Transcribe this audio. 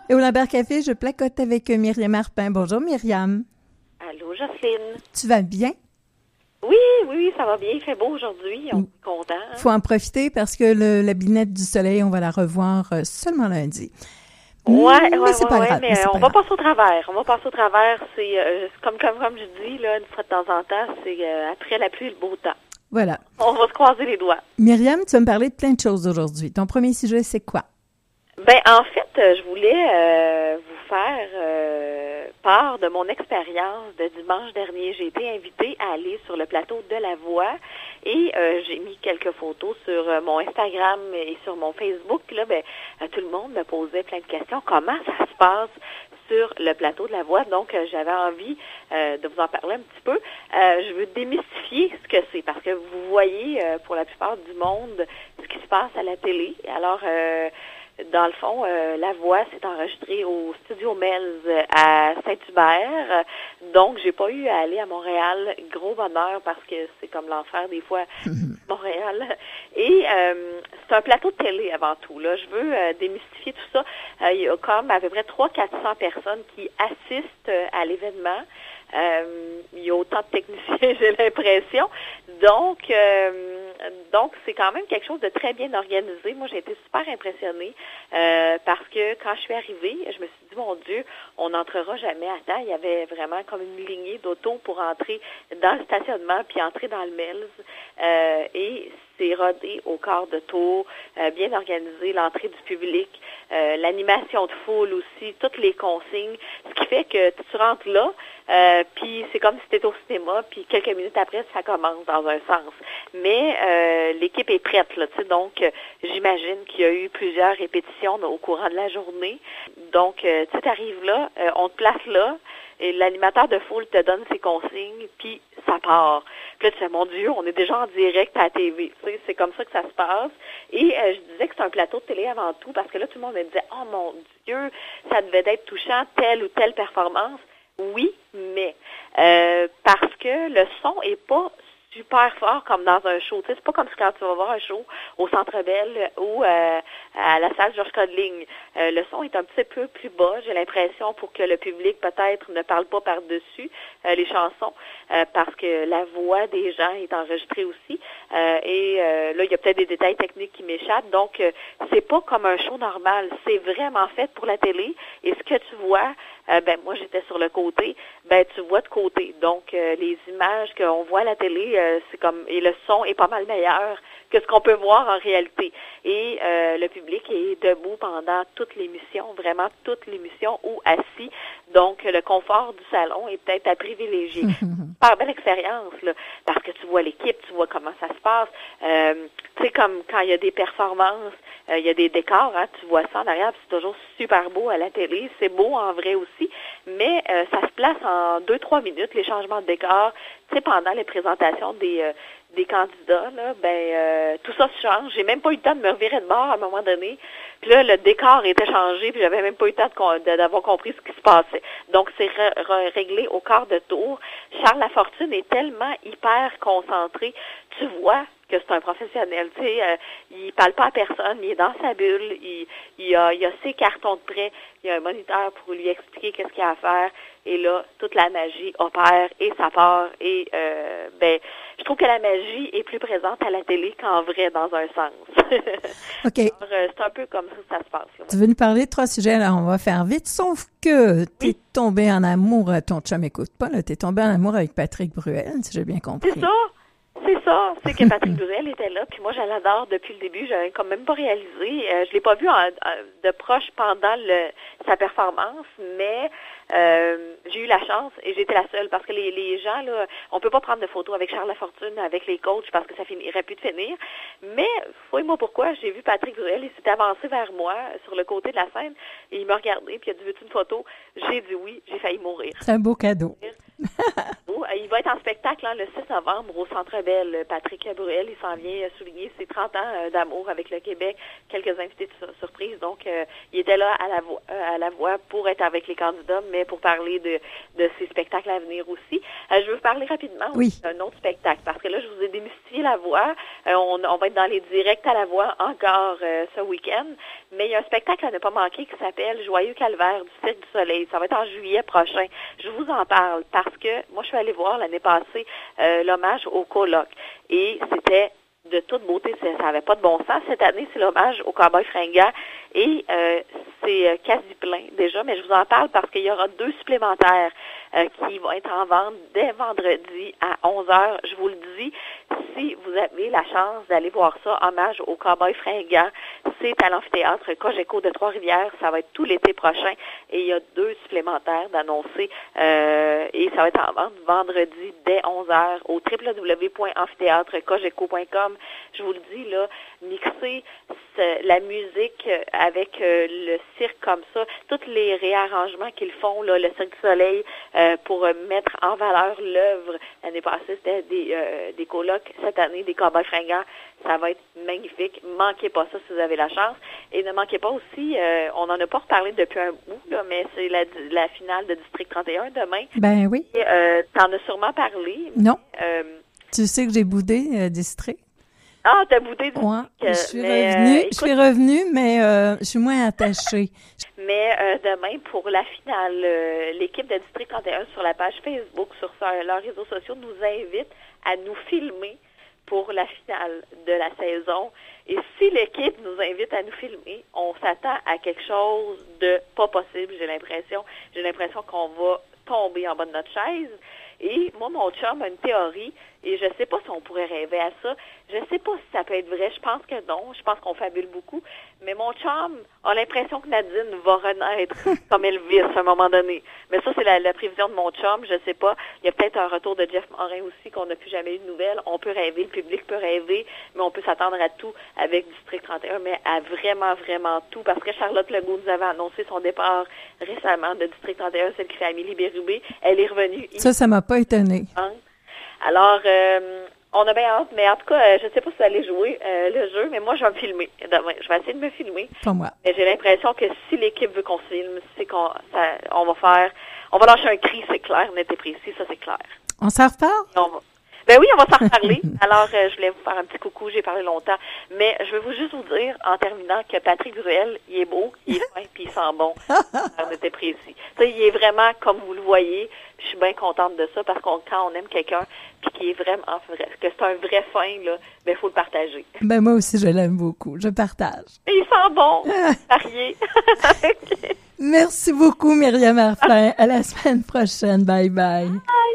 Et au Lambert Café, je placote avec Myriam Arpin. Bonjour Myriam. Allô, Jocelyne. Tu vas bien? Oui, ça va bien. Il fait beau aujourd'hui. On est content. Hein? Faut en profiter parce que la binette du soleil, on va la revoir seulement lundi. Ouais, c'est pas grave. Mais on va passer au travers. C'est comme je dis, là, une fois de temps en temps, c'est après la pluie, le beau temps. Voilà. On va se croiser les doigts. Myriam, tu vas me parler de plein de choses aujourd'hui. Ton premier sujet, c'est quoi? Ben, en fait, je voulais vous faire part de mon expérience de dimanche dernier. J'ai été invitée à aller sur le plateau de La Voix et j'ai mis quelques photos sur mon Instagram et sur mon Facebook. Puis là, tout le monde me posait plein de questions. Comment ça se passe sur le plateau de La Voix? Donc, j'avais envie de vous en parler un petit peu. Je veux démystifier ce que c'est parce que vous voyez, pour la plupart du monde, ce qui se passe à la télé. Alors, dans le fond, La Voix s'est enregistrée au Studio Melz à Saint-Hubert. Donc, j'ai pas eu à aller à Montréal. Gros bonheur parce que c'est comme l'enfer des fois, Montréal. Et c'est un plateau de télé avant tout. Là, je veux démystifier tout ça. Il y a comme à peu près 300-400 personnes qui assistent à l'événement. Il y a autant de techniciens, j'ai l'impression. Donc, c'est quand même quelque chose de très bien organisé. Moi, j'ai été super impressionnée parce que quand je suis arrivée, je me suis dit, mon Dieu, on n'entrera jamais à temps. Il y avait vraiment comme une lignée d'autos pour entrer dans le stationnement puis entrer dans le Melz. Et c'est rodé au quart de tour, bien organisé, l'entrée du public, l'animation de foule aussi, toutes les consignes, ce qui fait que tu rentres là, puis c'est comme si tu étais au cinéma, puis quelques minutes après, ça commence dans un sens. Mais l'équipe est prête, là, tu sais, donc j'imagine qu'il y a eu plusieurs répétitions au courant de la journée. Donc, tu arrives là, on te place là, et l'animateur de foule te donne ses consignes, puis ça part. Puis là, tu fais, mon Dieu, on est déjà en direct à la TV. Tu sais, c'est comme ça que ça se passe. Et je disais que c'est un plateau de télé avant tout, parce que là, tout le monde me disait, oh mon Dieu, ça devait être touchant, telle ou telle performance. Oui, mais parce que le son est pas super fort comme dans un show. Tu sais, c'est pas comme quand tu vas voir un show au Centre Bell ou à la salle Georges Codeling. Le son est un petit peu plus bas, j'ai l'impression, pour que le public peut-être ne parle pas par-dessus les chansons, parce que la voix des gens est enregistrée aussi. Là, il y a peut-être des détails techniques qui m'échappent. Donc, c'est pas comme un show normal. C'est vraiment fait pour la télé. Et ce que tu vois, moi, j'étais sur le côté, tu vois de côté. Donc, les images qu'on voit à la télé, c'est comme, et le son est pas mal meilleur que ce qu'on peut voir en réalité. Et le public est debout pendant toute l'émission, vraiment toute l'émission, ou assis. Donc, le confort du salon est peut-être à privilégier. Super belle expérience, là, parce que tu vois l'équipe, tu vois comment ça se passe. Tu sais, comme quand il y a des performances, il y a des décors, hein, tu vois ça en arrière, c'est toujours super beau à la télé, c'est beau en vrai aussi, mais ça se place en 2-3 minutes, les changements de décor. Tu sais, pendant les présentations des candidats, là, tout ça se change. J'ai même pas eu le temps de me revirer de bord à un moment donné. Puis là, le décor était changé, puis j'avais même pas eu le temps d'avoir compris ce qui se passait. Donc, c'est réglé au quart de tour. Charles Lafortune est tellement hyper concentré. Tu vois que c'est un professionnel, tu sais, il parle pas à personne, il est dans sa bulle, il a ses cartons de prêt, il y a un moniteur pour lui expliquer qu'est-ce qu'il y a à faire, et là, toute la magie opère et ça part, et je trouve que la magie est plus présente à la télé qu'en vrai, dans un sens. OK. Alors, c'est un peu comme ça que ça se passe. Là. Tu veux nous parler de 3 sujets, alors on va faire vite, sauf que t'es tombé en amour, ton chum écoute pas, là, t'es tombé en amour avec Patrick Bruel, si j'ai bien compris. C'est ça, c'est que Patrick Bruel était là, puis moi je l'adore depuis le début, j'avais quand même pas réalisé, je l'ai pas vu de proche pendant sa performance, mais j'ai eu la chance et j'étais la seule parce que les gens là, on peut pas prendre de photos avec Charles Lafortune, avec les coachs parce que ça finirait plus de finir, mais fouille-moi pourquoi, j'ai vu Patrick Bruel, il s'était avancé vers moi sur le côté de la scène et il m'a regardé puis il a dit veux-tu une photo? J'ai dit oui, j'ai failli mourir. C'est un beau cadeau. Il va être en spectacle le 6 novembre au Centre Bell. Patrick Bruel, il s'en vient souligner ses 30 ans d'amour avec le Québec. Quelques invités de surprise. Donc, il était là à la voix pour être avec les candidats, mais pour parler de ses spectacles à venir aussi. Je veux vous parler rapidement d'un autre spectacle, parce que là, je vous ai démystifié la voix. On va être dans les directs à la voix encore ce week-end. Mais il y a un spectacle à ne pas manquer qui s'appelle Joyeux Calvaire du Cirque du Soleil. Ça va être en juillet prochain. Je vous en parle parce que moi, je suis allée voir l'année passée l'hommage au coloc. Et c'était de toute beauté, ça n'avait pas de bon sens. Cette année, c'est l'hommage au cowboy fringant et c'est quasi plein déjà, mais je vous en parle parce qu'il y aura 2 supplémentaires qui vont être en vente dès vendredi à 11h. Je vous le dis, si vous avez la chance d'aller voir ça, hommage au cowboy fringant, c'est à l'amphithéâtre Cogeco de Trois-Rivières. Ça va être tout l'été prochain et il y a 2 supplémentaires d'annoncer et ça va être en vente vendredi dès 11h au www.amphithéâtrecogeco.com. Je vous le dis, là, mixer la musique avec le cirque comme ça, tous les réarrangements qu'ils font, là, le Cirque du Soleil, pour mettre en valeur l'œuvre. L'année passée, c'était des colocs. Cette année, des cowboys fringants. Ça va être magnifique. Manquez pas ça si vous avez la chance. Et ne manquez pas aussi, on n'en a pas reparlé depuis un bout, là, mais c'est la finale de District 31 demain. Ben oui. T'en as sûrement parlé. Non. Tu sais que j'ai boudé District. Ah, t'as boudé District. Ouais, je suis revenue, mais je suis moins attachée. Mais demain, pour la finale, l'équipe de District 31 sur la page Facebook, sur leurs réseaux sociaux, nous invite à nous filmer pour la finale de la saison. Et si l'équipe nous invite à nous filmer, on s'attend à quelque chose de pas possible, j'ai l'impression. J'ai l'impression qu'on va tomber en bas de notre chaise. Et moi, mon chum a une théorie, et je sais pas si on pourrait rêver à ça. Je sais pas si ça peut être vrai. Je pense que non. Je pense qu'on fabule beaucoup. Mais mon chum a l'impression que Nadine va renaître comme Elvis à un moment donné. Mais ça, c'est la prévision de mon chum. Je sais pas. Il y a peut-être un retour de Jeff Morin aussi qu'on n'a plus jamais eu de nouvelles. On peut rêver, le public peut rêver, mais on peut s'attendre à tout avec District 31, mais à vraiment, vraiment tout. Parce que Charlotte Legault nous avait annoncé son départ récemment de District 31, celle qui fait Amélie Bérubé. Elle est revenue. Ça m'a pas étonnée. Alors, on a bien hâte, mais en tout cas, je ne sais pas si vous allez jouer le jeu, mais moi, je vais me filmer demain. Je vais essayer de me filmer. Pas moi. Mais j'ai l'impression que si l'équipe veut qu'on se filme, c'est on va lâcher un cri, c'est clair, net et précis, ça c'est clair. On s'en reparle? Ben oui, on va s'en reparler. Alors, je voulais vous faire un petit coucou, j'ai parlé longtemps. Mais je veux juste vous dire, en terminant, que Patrick Bruel, il est beau, il est fin, puis il sent bon. On était précis. Ça, il est vraiment comme vous le voyez. Puis je suis bien contente de ça, parce que quand on aime quelqu'un, puis qu'il est vraiment vrai, que c'est un vrai fin, là, ben faut le partager. Ben moi aussi, je l'aime beaucoup. Je partage. Et il sent bon. Marié. Okay. Merci beaucoup, Myriam Martin. À la semaine prochaine. Bye bye.